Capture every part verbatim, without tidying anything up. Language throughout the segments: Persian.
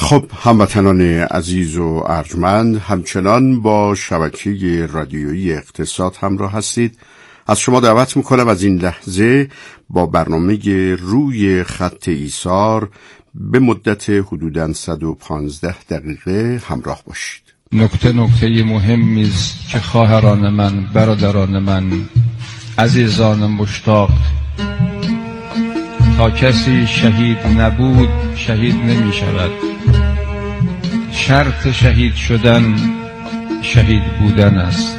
خب هموطنان عزیز و ارجمند، همچنان با شبکه رادیویی اقتصاد همراه هستید. از شما دعوت میکنم از این لحظه با برنامه روی خط ایثار به مدت حدوداً صد و پانزده دقیقه همراه باشید. نکته نکته مهمی است که خواهران من، برادران من، عزیزان مشتاق، تا کسی شهید نبود شهید نمی شود. شرط شهید شدن شهید بودن است.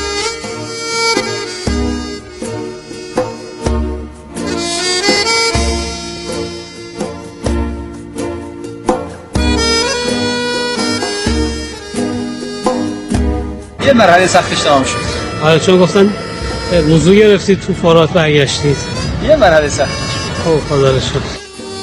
یه مرحله سختش تمام شد. آره، چون گفتن وضو گرفتید تو فارات برگشتید. یه مرحله سختش. خب خدا رو شکر.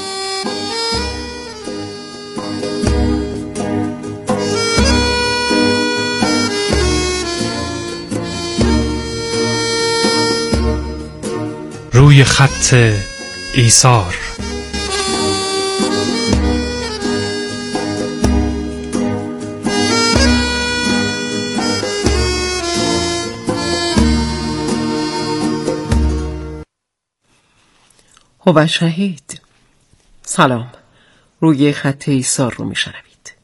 روی خط ایثار. و شهید. سلام، روی خط ایثار رو میشنوید.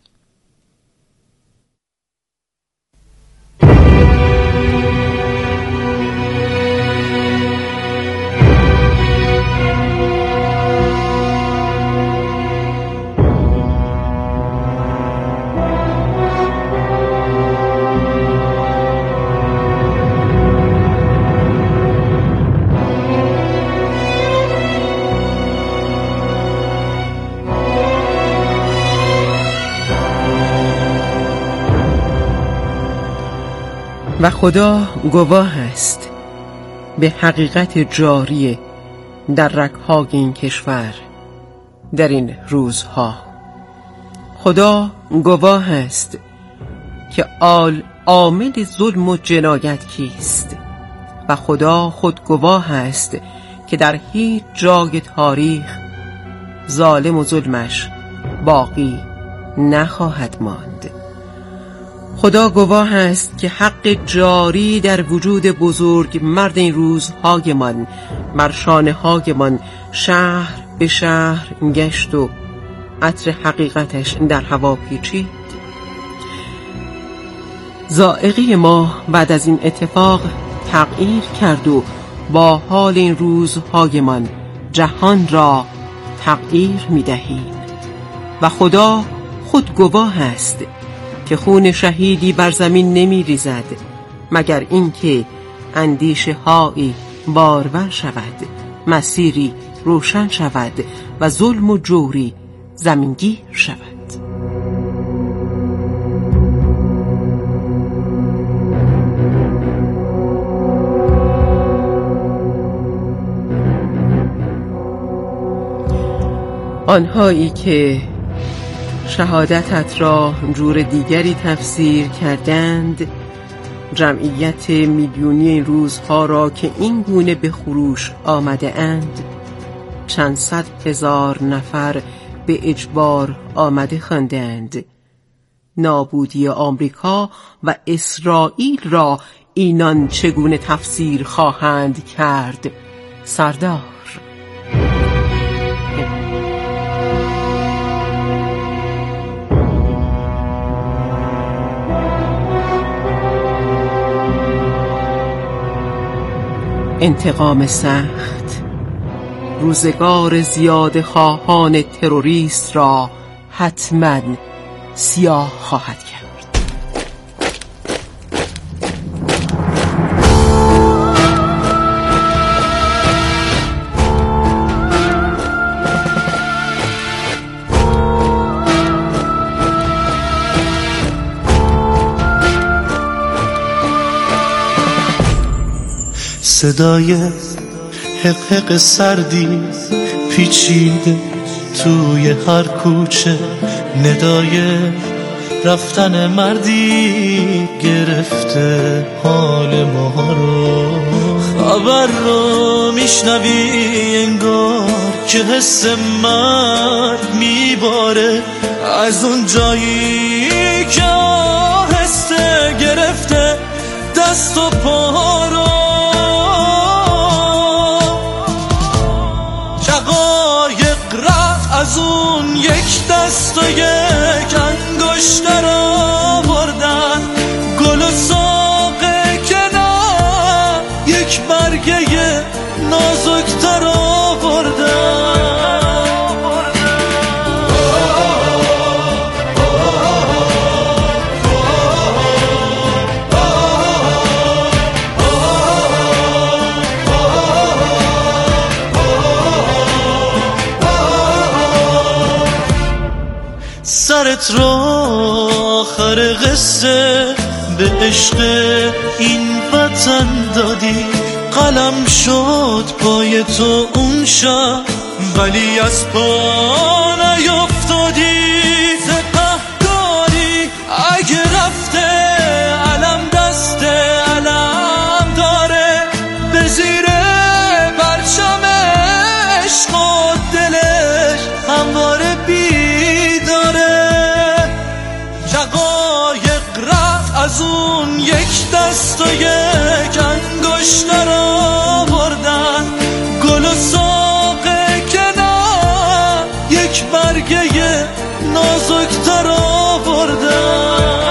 و خدا گواه است به حقیقت جاری در رگ‌های این کشور در این روزها. خدا گواه است که آل عامل ظلم و جنایت کیست، و خدا خود گواه است که در هیچ جای تاریخ ظالم و ظلمش باقی نخواهد ماند. خدا گواه است که حق جاری در وجود بزرگ مرد این روزهایمان، مرشانه هایمان، شهر به شهر گشت و عطر حقیقتش در هوا پیچید. ذائقه ما بعد از این اتفاق تغییر کرد و با حال این روزهایمان جهان را تغییر می دهیم. و خدا خود گواه است که خون شهیدی بر زمین نمی ریزد مگر اینکه اندیشه هایی بارور شود، مسیری روشن شود و ظلم و جوری زمینگیر شود. آنهایی که شهادتت را جور دیگری تفسیر کردند، جمعیت میلیونی این روزها را که این گونه به خروش آمده اند، چند صد هزار نفر به اجبار آمده خواندند. نابودی آمریکا و اسرائیل را اینان چگونه تفسیر خواهند کرد؟ سردار انتقام سخت روزگار زیاده خواهان تروریست را حتما سیاه خواهد کرد. صدای حق حق سردی پیچیده توی هر کوچه، ندای رفتن مردی گرفته حال ما رو. خبر رو میشنوی انگار که حس مرد میباره از اون جایی که آهسته گرفته دست و پا رو، شقایق رفت از اون یک دست و یک انگشتر آوردن، گل و ساقه که نه یک برگه نازکتر آوردن. سرت را آخر قصه به عشق این وطن دادی، قلم شد پای تو اون شب ولی از پا نیفتادی. سپهداری اگه رفته علم دست علم داره، به زیر پرچم عشق و دلش همواره بیداره. شقایق رفت از اون یک دست و یک انگشتر آوردن، گل و ساقه که نه یک برگه نازکتر آوردن.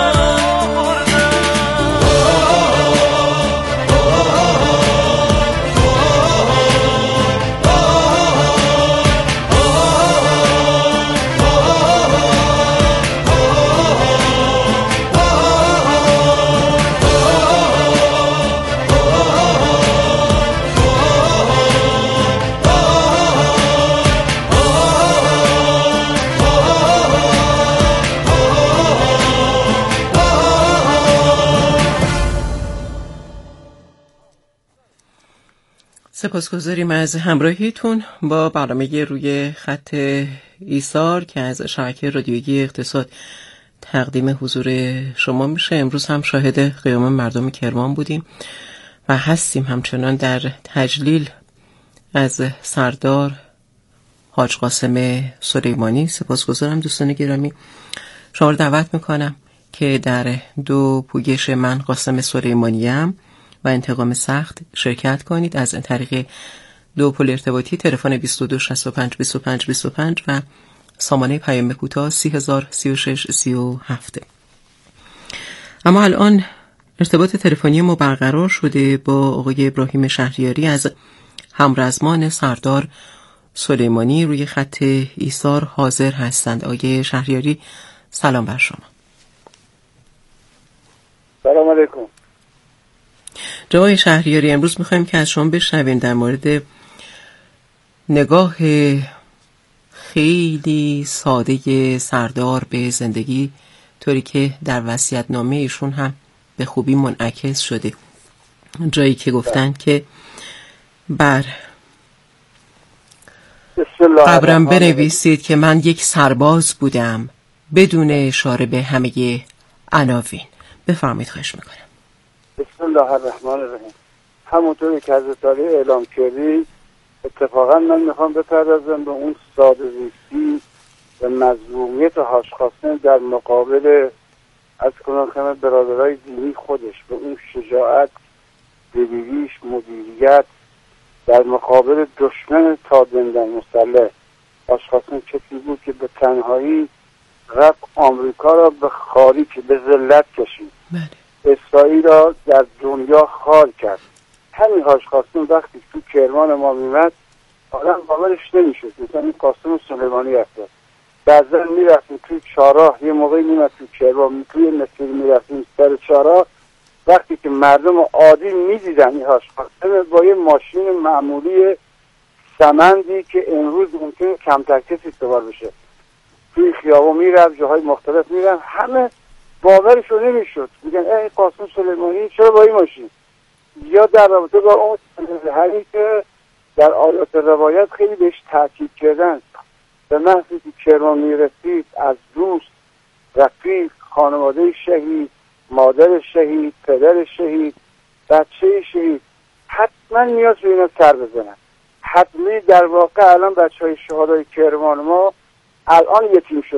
سپاسگزاریم از همراهیتون با برنامه روی خط ایثار که از شبکه رادیویی اقتصاد تقدیم حضور شما میشه. امروز هم شاهد قیام مردم کرمان بودیم و هستیم همچنان در تجلیل از سردار حاج قاسم سلیمانی. سپاسگزارم دوستان گرامی. شما رو دعوت میکنم که در دو پویش من قاسم سلیمانیم و انتقام سخت شرکت کنید از طریق دو پل ارتباطی تلفن بیست و دو شصت و پنج بیست و پنج بیست و پنج و سامانه پیام کوتاه سی هزار سی و شش سی و هفت. اما الان ارتباط تلفنی ما برقرار شده با آقای ابراهیم شهریاری از همرزمان سردار سلیمانی روی خط ایثار حاضر هستند. آقای شهریاری سلام بر شما. سلام علیکم. جناب شهریاری، امروز میخوایم که از شما بشنویم در مورد نگاه خیلی ساده سردار به زندگی، طوری که در وصیت‌نامه ایشون هم به خوبی منعکس شده، جایی که گفتن که بر قبرم بنویسید که من یک سرباز بودم بدون اشاره به همه عناوین. بفرمایید خواهش میکنم. بسم الله الرحمن الرحیم. همونطوری که حضرت علی اعلام کردی، اتفاقا من میخوام بپردازم به اون ساده زیستی و مظلومیت حاج قاسم در مقابل از کنان خدمت برادرای دینی خودش، به اون شجاعت، دلیریش، مدیریت در مقابل دشمن تا دندان مسلح. حاج قاسم کسی بود که به تنهایی رفت آمریکا را به خاری که به ذلت کشید، اسرائیل را در دنیا خار کرد. همین حاج قاسم وقتی تو کرمان ما میمد آدم باورش نمیشد، مثلا این قاسم سلیمانی هست. بعضا میرفتیم توی چهارراه، یه موقعی میمد توی کرمان توی مسیر میرفتیم سر چهارراه، وقتی که مردم عادی میدیدن این حاج قاسم با یه ماشین معمولی سمندی که امروز ممکنه کمتر کسی سوار بشه توی خیابون میرفت، جاهای مختلف میرفت، همه باورش رو نمیشد، میگن ای قاسم سلیمانی چرا با این ماشین؟ یا در رابطه با اون هری که در آیات روایت خیلی بهش تاکید کردن، به محضی که کرمان میرسید از دوست، رفیق، خانواده شهید، مادر شهید، پدر شهید، بچه شهید، حتما نیاز به اینا سر بزنن. حتمی در واقع الان بچه های شهدای کرمان ما الان یتیم شدن،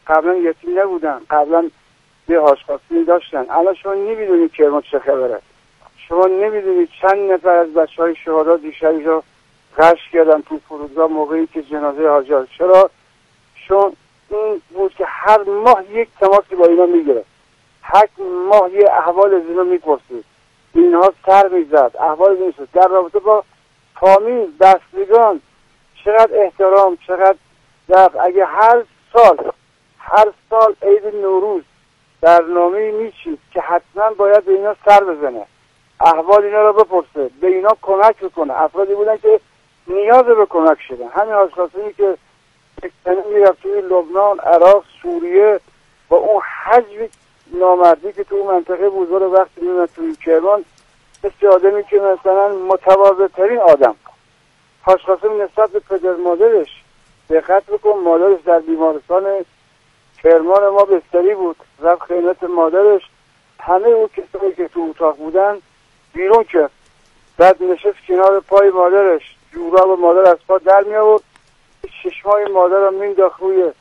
قبلا یتیم نبودن، قبلا یه هاشخاصی داشتن. الان شما نمیدونید کرمان چه خبره، شما نمیدونید چند نفر از بچه های شهدا دیشب اینجا غش کردن تو فرودگاه موقعی که جنازه حاجی. چرا؟ چون این بود که هر ماه یک تماسی با اینا میگیره، هر ماه یه احوال از اینا میپرسید، اینها سر میزد، احوال میشد در رابطه با فامیل، بستگان، چقدر احترام، چقدر دفت. اگه هر سال هر سال عید نوروز برنامه میچید که حتما باید به اینا سر بزنه، احوال اینا رو بپرسه، به اینا کمک بکنه. افرادی بودن که نیاز به کمک شدن. همین هاشخاصی که یک سنه میرفت توی لبنان، عراق، سوریه، با اون حجم نامردی که تو اون منطقه بود، رو وقتی میمد توی کرمان مثل آدمی که مثلا متواضع ترین آدم. هاشخاصی نسبت به پدر مادرش دقت بکن، مادرش در بیمارستان کرمان ما بستری بود، رفت خدمت مادرش، همه اون کسایی که تو اتاق بودن بیرون کرد، بعد نشست کنار پای مادرش، جوراب مادر از پا در می آورد، چشمای مادر رو مینداخت روی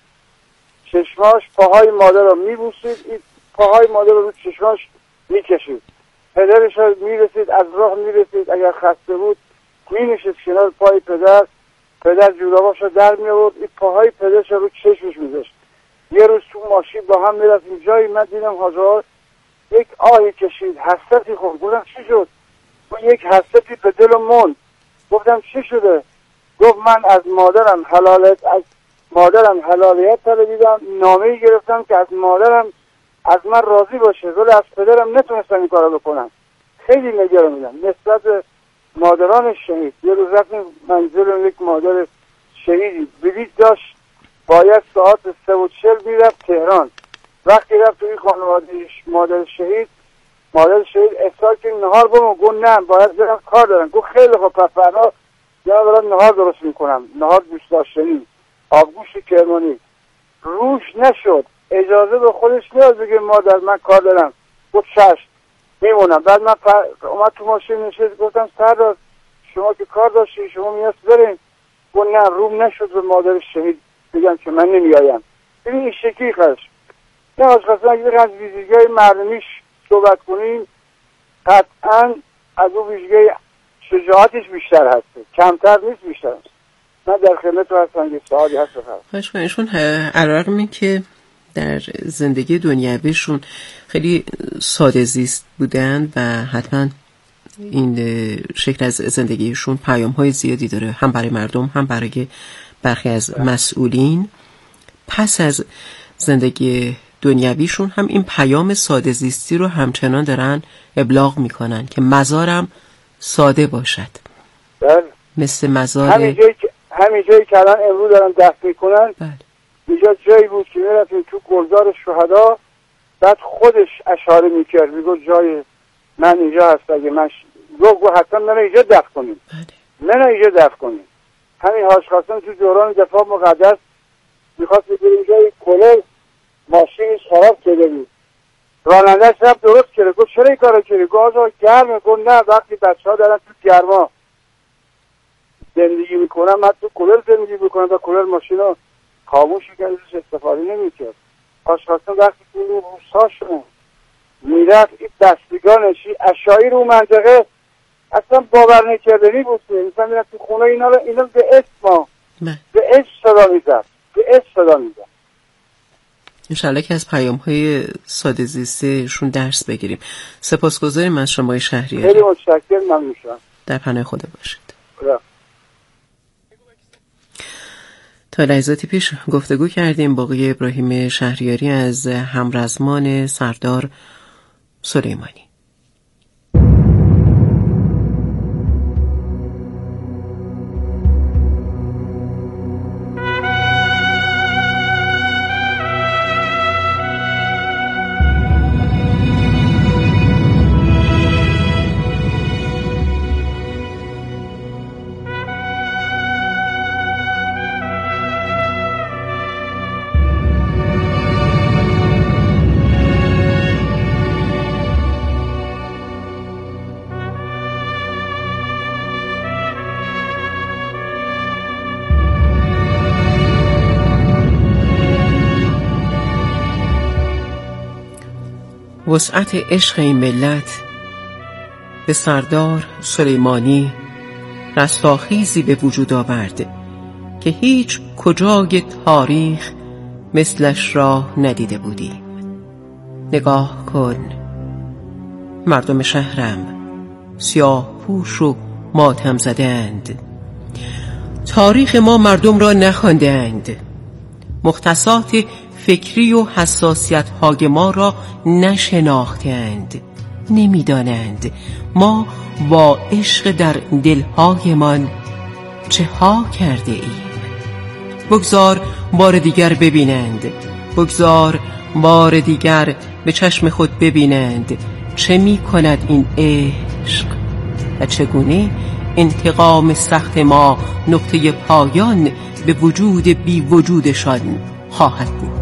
چشماش، پاهای مادر رو میبوسید، پاهای مادر رو روی چشماش میکشید. پدرش رو میرسید، از راه میرسید، اگر خسته بود مینشست کنار پای پدر، پدر جوراباش رو در می آورد، این پاهای پدرش رو روی چشمش میذاشت. یه روز تو ماشین با هم میرفتیم جایی، من دیدم حاجا یک آهی کشید، حسرتی خورد. گفتم چی شد؟ و یک حسرتی به دل من. گفتم چی شده؟ گفت من از مادرم حلالت از مادرم حلالیت طلبیدم، نامه‌ای گرفتم که از مادرم از من راضی باشه، ولی از پدرم نتونستم این کارو بکنم. خیلی نگران بودم نسبت به مادران شهید. یه روز رفتیم منزل یک مادر شهیدی، بلیط داشت، باید ساعت سه و چل میرفت تهران. وقتی رفت توی خانوادهش مادر شهید، مادر شهید اصرار که نهار بمون. گفت نه باید برم کار دارم. گفت خیلی خوب پس فردا یا برم نهار درست میکنم، نهار دوست داشتنی، آبگوشت کرمانی. روش نشد، اجازه به خودش نیاز بگه مادر من کار دارم. گفت چشم میمونم. بعد من پر... اومد تو ماشین نشست، گفتم سردار شما که کار داشتی، شما میاست بریم. گفت نه روم نشد به مادر شهید بگم که من نمیایم. ببین این شکلی خواهش نه هاشخاصی اگه از ویژگی‌های مردمیش صحبت کنیم، قطعا از اون ویژگی شجاعتش بیشتر هسته، کمتر نیست، بیشتر هست. من در خدمت هستم، یه سوالی هست بخواهم. خواهش کنشون علی‌رغم این که در زندگی دنیویشون خیلی ساده زیست بودن و حتما این شکل از زندگیشون پیام‌های زیادی داره، هم برای مردم هم برای برخی از مسئولین، پس از زندگی دنیویشون هم این پیام ساده زیستی رو همچنان دارن ابلاغ میکنن که مزارم ساده باشد. بله. مثل مزار همین جایی که همین جایی که الان امروز دارن دفن میکنن، بله. اینجا جایی بود که میرفتیم تو گلزار شهدا، بعد خودش اشاره میکرد، میگفت جای من اینجا هست، اگه من گفت حتما من اینجا دفن کنیم، بله. من اینجا دفن کنیم. همین هاشخاصی تو دوران دفاع مقدس میخواست بگیریم جای کلر، ماشینش خراب کرده بود، رانندهش رفت درست کرده. گفت چرا این کارو کردی؟ گفت آقا گرمه. گفت نه وقتی بچه ها دارن تو گرما زندگی میکنن، من تو کولر زندگی میکنم و کولر ماشین رو خاموش کرد، ازش استفاده نمیکرد. هاشخاصی وقتی تو این روساشون میرفت، این دستگانش اشایر رو منطقه اصلا باور نکردنی بود. مثلا میرفت تو خونه اینا رو اینا به اسم به اسم صدا میزد، به اسم صدا میزد. انشالله که از پیام های ساده زیستشون درس بگیریم. سپاسگزاریم از شما شهریاری. خیلی متشکرم، ممنون شدم. در پناه خدا باشید. خدا. تا لحظاتی پیش گفتگو کردیم با آقای ابراهیم شهریاری از همرزمان سردار سلیمانی. وسعت عشق این ملت به سردار سلیمانی رستاخیزی به وجود آورد که هیچ کجای تاریخ مثلش را ندیده بودیم. نگاه کن، مردم شهرم سیاه پوش و ماتم زدند. تاریخ ما مردم را نخواندند، مختصات فکری و حساسیت های ما را نشناختند. نمیدانند ما با عشق در دلهایمان چه ها کرده ایم. بگذار بار دیگر ببینند، بگذار بار دیگر به چشم خود ببینند چه می کند این عشق و چگونه انتقام سخت ما نقطه پایان به وجود بی وجودشان خواهد بود.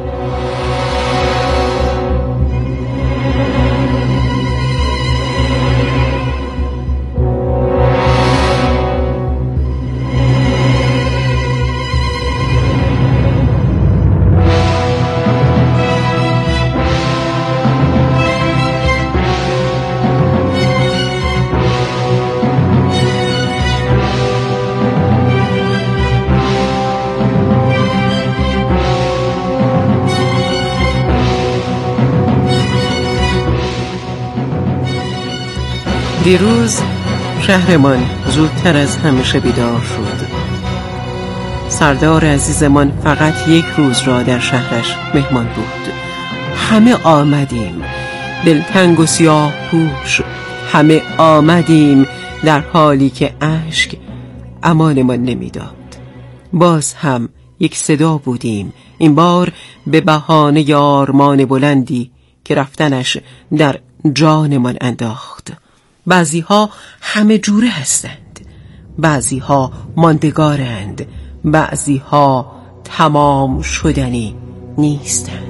دیروز شهرمان زودتر از همیشه بیدار شد. سردار عزیزمان فقط یک روز را در شهرش مهمان بود. همه آمدیم دلتنگ و سیاه پوش، همه آمدیم در حالی که اشک امانمان نمیداد. باز هم یک صدا بودیم، این بار به بهانه آرمان بلندی که رفتنش در جانمان انداخت. بعضی ها همه جوره هستند، بعضی ها ماندگارند، بعضی ها تمام شدنی نیستند.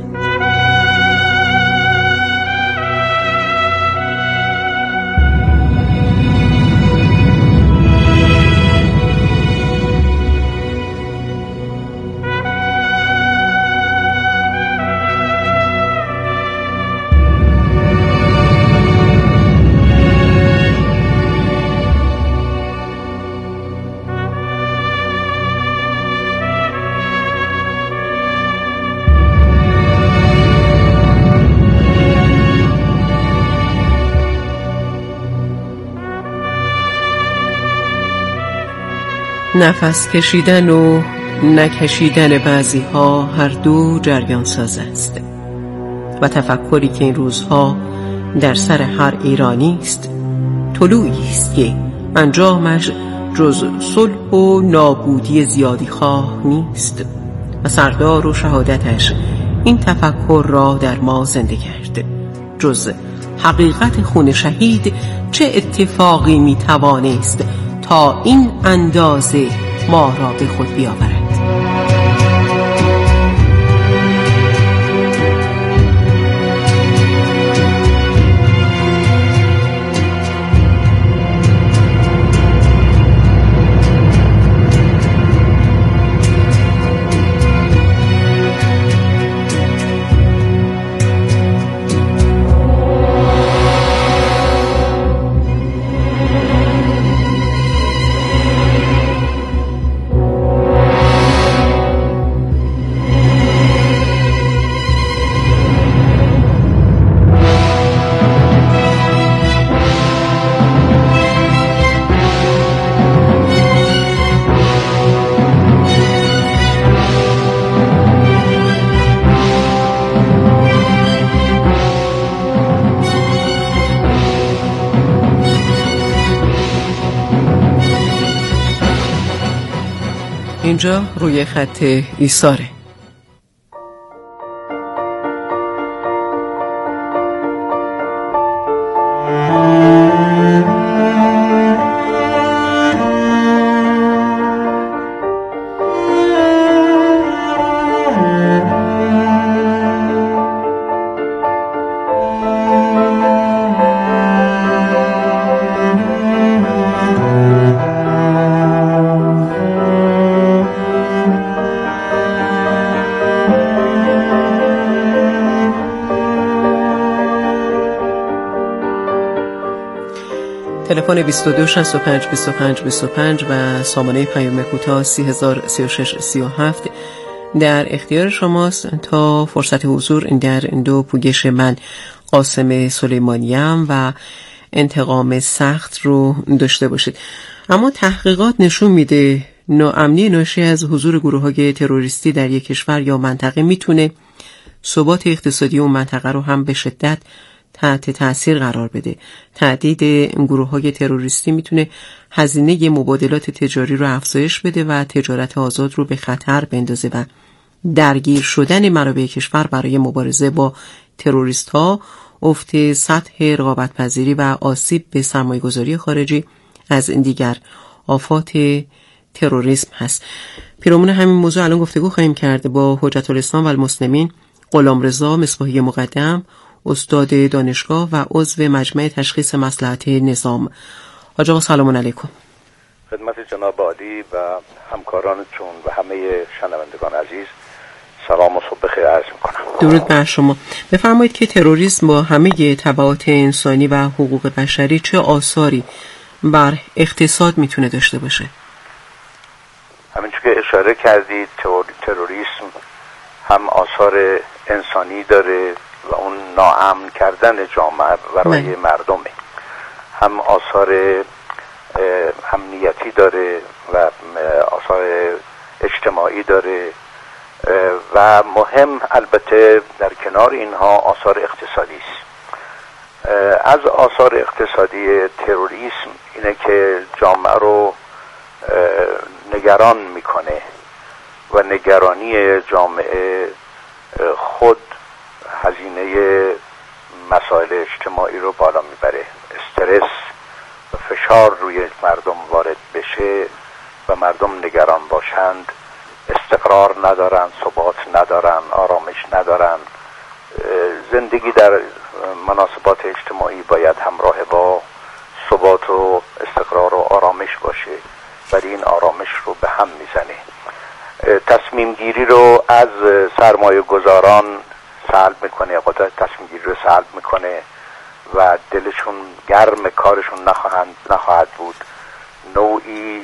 نفس کشیدن و نکشیدن بعضی ها هر دو جریان ساز است و تفکری که این روزها در سر هر ایرانی است طلوعی است که انجامش جز صلح و نابودی زیادی خواه نیست و سردار و شهادتش این تفکر را در ما زنده کرد. جز حقیقت خون شهید چه اتفاقی می توانست تا این اندازه ما را به خود بیاورد؟ اینجا روی خط ایثاره. تلفن بیست و دو شصت و پنج بیست و پنج بیست و پنج و سامانه پیام کوتاه سی هزار سی و شش سی و هفت در اختیار شماست تا فرصت حضور در دو پوگش من قاسم سلیمانیم و انتقام سخت رو داشته باشید. اما تحقیقات نشون میده ناامنی ناشی از حضور گروه‌های تروریستی در یک کشور یا منطقه میتونه ثبات اقتصادی اون منطقه رو هم به شدت تحت تأثیر قرار بده. تهدید گروه‌های تروریستی میتونه هزینه مبادلات تجاری رو افزایش بده و تجارت آزاد رو به خطر بندازه و درگیر شدن منابع کشور برای مبارزه با تروریست‌ها، افت سطح رقابت‌پذیری و آسیب به سرمایه‌گذاری خارجی از دیگر آفات تروریسم هست. پیرامون همین موضوع الان گفتگو خواهیم کرد با حجت الاسلام و المسلمین غلامرضا مصباحی مقدم، استاد دانشگاه و عضو مجمع تشخیص مصلحت نظام. حاج آقا سلام علیکم. خدمت جناب عالی و همکارانتون و همه شنوندگان عزیز سلام و صبح بخیر عرض میکنم. درود بر شما. بفرمایید که تروریسم با همه تبعات انسانی و حقوق بشری چه آثاری بر اقتصاد میتونه داشته باشه؟ همینجور که اشاره کردید تروریسم هم آثار انسانی داره و اون ناامن کردن جامعه برای من. مردمه، هم آثار امنیتی داره و آثار اجتماعی داره و مهم البته در کنار اینها آثار اقتصادی است. از آثار اقتصادی تروریسم اینه که جامعه رو نگران میکنه و نگرانی جامعه خود هزینه مسائل اجتماعی رو بالا میبره، استرس و فشار روی مردم وارد بشه و مردم نگران باشند، استقرار ندارن، ثبات ندارن، آرامش ندارن. زندگی در مناسبات اجتماعی باید همراه با ثبات و استقرار و آرامش باشه، ولی این آرامش رو به هم میزنه. تصمیم گیری رو از سرمایه گذاران سلب میکنه، قدرت تصمیم گیری رو سلب میکنه و دلشون گرم کارشون نخواهند نخواهد بود. نوعی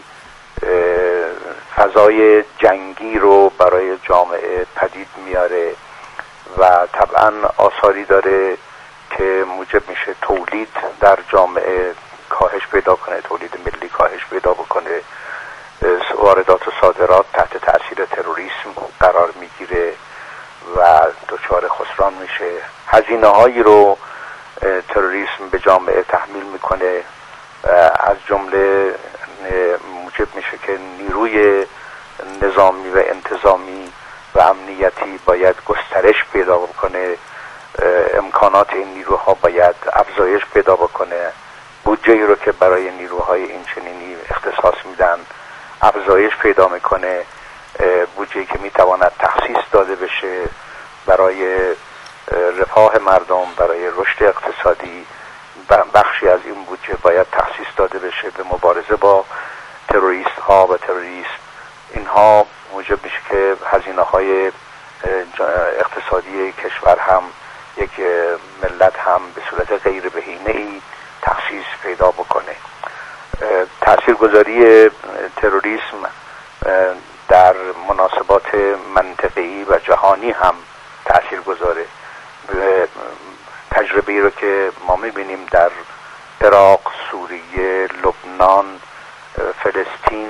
فضای جنگی رو برای جامعه پدید میاره و طبعا آثاری داره که موجب میشه تولید در جامعه کاهش پیدا کنه، تولید ملی کاهش پیدا بکنه، واردات و صادرات تحت تاثیر تروریسم قرار میگیره و دچار خسران میشه. هزینه هایی رو تروریسم به جامعه تحمیل میکنه، از جمله موجب میشه که نیروی نظامی و انتظامی و امنیتی باید گسترش پیدا بکنه، امکانات این نیروها باید افزایش پیدا بکنه، بودجه‌ای رو که برای نیروهای این چنینی اختصاص میدن افزایش پیدا میکنه، بودجه‌ای که میتواند تخصیص داده بشه برای رفاه مردم، برای رشد اقتصادی. بخشی از این بودجه باید تخصیص داده بشه به مبارزه با تروریست ها و تروریسم. اینها موجب میشه که هزینه های اقتصادی کشور هم، یک ملت هم به صورت غیر بهینه‌ای تخصیص پیدا بکنه. تاثیرگذاری تروریسم در مناسبات منطقه‌ای و جهانی هم تأثیر گذاره. تجربه‌ای رو که ما می‌بینیم در عراق، سوریه، لبنان، فلسطین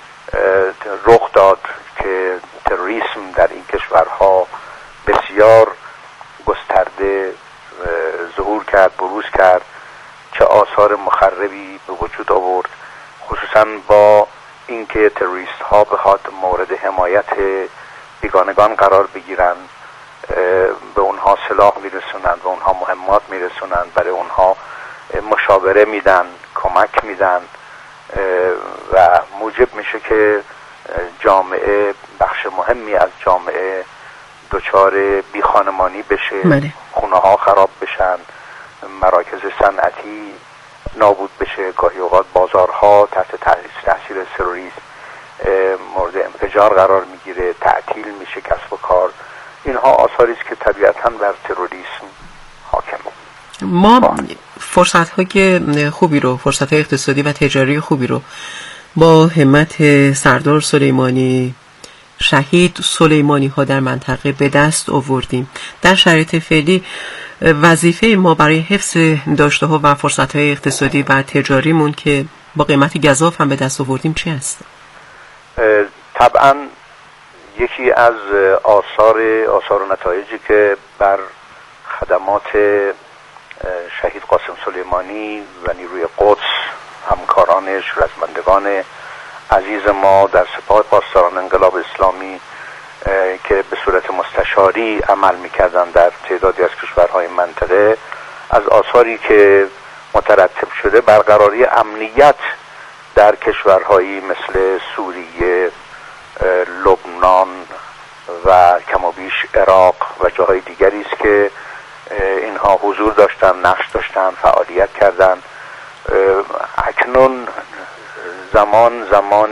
رخ داد که تروریسم در این کشورها بسیار گسترده ظهور کرد، بروز کرد، چه آثار مخربی به وجود آورد، خصوصا با اینکه تروریست ها بخواد مورد حمایت بیگانگان قرار بگیرن، به اونها سلاح میرسونن، به اونها مهمات میرسونن، برای اونها مشاوره میدن، کمک میدن و موجب میشه که جامعه، بخش مهمی از جامعه دچار بیخانمانی بشه، خونه ها خراب بشن، مراکز صنعتی نابود بشه، گاهی اوقات بازارها تحت تاثیر تروریسم مورد انفجار قرار میگیره، تعطیل میشه کسب و کار. اینها آثاری است که طبیعتاً بر تروریسم حاکمه. ما فرصت‌های خوبی رو، فرصت‌های اقتصادی و تجاری خوبی رو با همت سردار سلیمانی، شهید سلیمانی ها در منطقه به دست آوردیم. در شرایط فعلی وظیفه ما برای حفظ داشته ها و فرصت های اقتصادی و تجاریمون که با قیمت گزاف هم به دست آوردیم چی هست؟ طبعا یکی از آثار آثار و نتایجی که بر خدمات شهید قاسم سلیمانی و نیروی قدس، همکارانش، رزمندگان عزیز ما در سپاه پاسداران انقلاب اسلامی که به صورت مستشاری عمل میکردن در تعدادی از کشورهای منطقه، از آثاری که مترتب شده برقراری امنیت در کشورهایی مثل سوریه، لبنان و کمابیش عراق و جاهای دیگری است که اینها حضور داشتن، نقش داشتن، فعالیت کردن. اکنون زمان زمان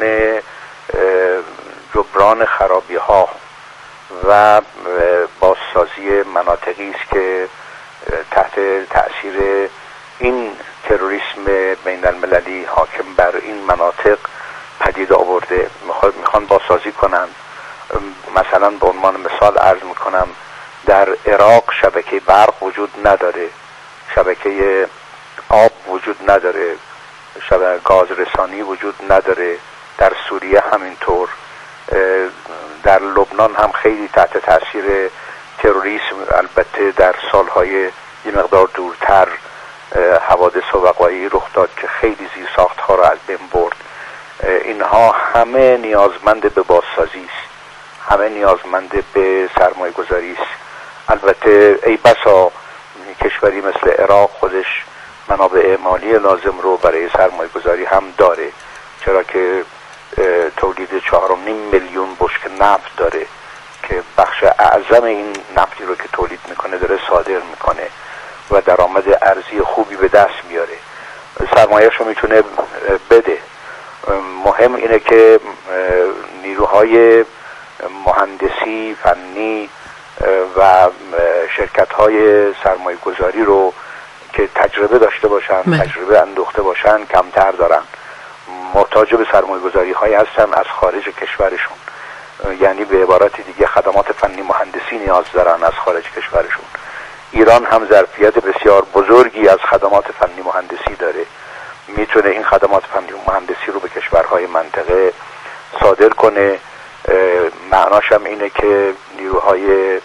جبران خرابی ها و بازسازی مناطقی است که تحت تأثیر این تروریسم بین المللی حاکم بر این مناطق پدید آورده. میخوان بازسازی کنن. مثلا به عنوان مثال عرض میکنم در عراق شبکه برق وجود نداره، شبکه آب وجود نداره، شبکه گاز رسانی وجود نداره. در سوریه همینطور. در لبنان هم خیلی تحت تاثیر تروریسم، البته در سالهای یه مقدار دورتر حوادث و وقایعی رخ داد که خیلی زیر ساختها را از بین برد. اینها همه نیازمند به بازسازی است، همه نیازمند به سرمایه گذاری است. البته ای بسا کشوری مثل عراق خودش منابع مالی لازم رو برای سرمایه گذاری هم داره، چرا که تولید چهار و نیم میلیون بشک نفت داره که بخش اعظم این نفتی رو که تولید میکنه داره صادر میکنه و درآمد ارزی خوبی به دست میاره. سرمایه‌اش رو میتونه بده. مهم اینه که نیروهای مهندسی، فنی و شرکت‌های سرمایه گذاری رو که تجربه داشته باشن، من. تجربه اندوخته باشن کمتر دارن. محتاج به سرمایه گذاری هایی هستن از خارج کشورشون، یعنی به عبارت دیگه خدمات فنی مهندسی نیاز دارن از خارج کشورشون. ایران هم ظرفیت بسیار بزرگی از خدمات فنی مهندسی داره، میتونه این خدمات فنی مهندسی رو به کشورهای منطقه صادر کنه. معناش هم اینه که نیروهای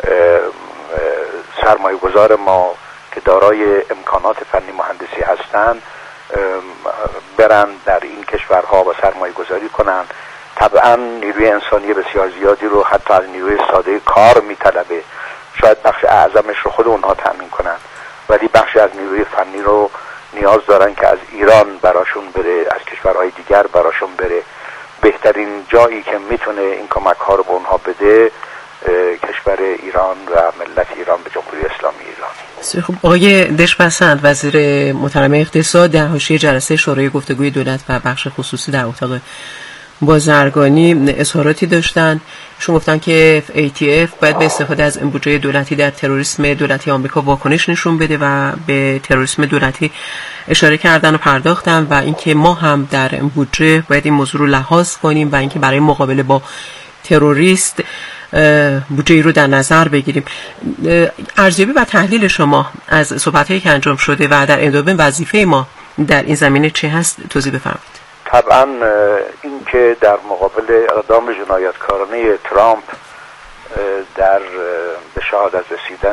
سرمایه گذار ما که دارای امکانات فنی مهندسی هستن برن در این کشورها و سرمایه گذاری کنن. طبعا نیروی انسانی بسیار زیادی رو حتی از نیروی ساده کار میطلبه، شاید بخش اعظمش رو خود اونها تامین کنن، ولی بخش از نیروی فنی رو نیاز دارن که از ایران براشون بره، از کشورهای دیگر براشون بره. بهترین جایی که میتونه این کمک ها رو به اونها بده کشور ایران و ملت ایران به جمهوری اسلامی ایران. خب آقای دشپسند وزیر محترم اقتصاد در حاشیه جلسه شورای گفتگوی دولت و بخش خصوصی در اتاق بازرگانی اظهاراتی داشتن. ایشون گفتن که ای تی اف باید به استفاده از این بودجه دولتی در تروریسم دولتی آمریکا واکنش نشون بده و به تروریسم دولتی اشاره کردن و پرداختن و اینکه ما هم در این بودجه باید این موضوع رو لحاظ کنیم و اینکه برای مقابله با تروریست بودجه رو در نظر بگیریم. ارزیابی و تحلیل شما از صحبت‌هایی که انجام شده و در ادامه وظیفه ما در این زمینه چه هست توضیح بفرمایید. طبعا این که در مقابل اقدام جنایتکارانه ترامپ در به شهادت رسیدن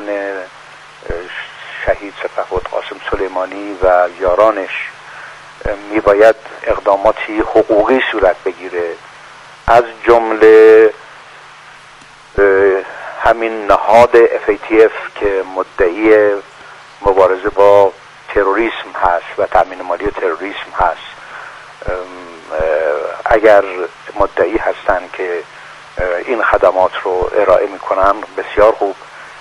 شهید سپهبد قاسم سلیمانی و یارانش میباید اقداماتی حقوقی صورت بگیره، از جمله همین نهاد اف ای تی اف که مدعی مبارزه با تروریسم هست و تامین مالی تروریسم هست، اگر مدعی هستن که این خدمات رو ارائه میکنن بسیار خوب،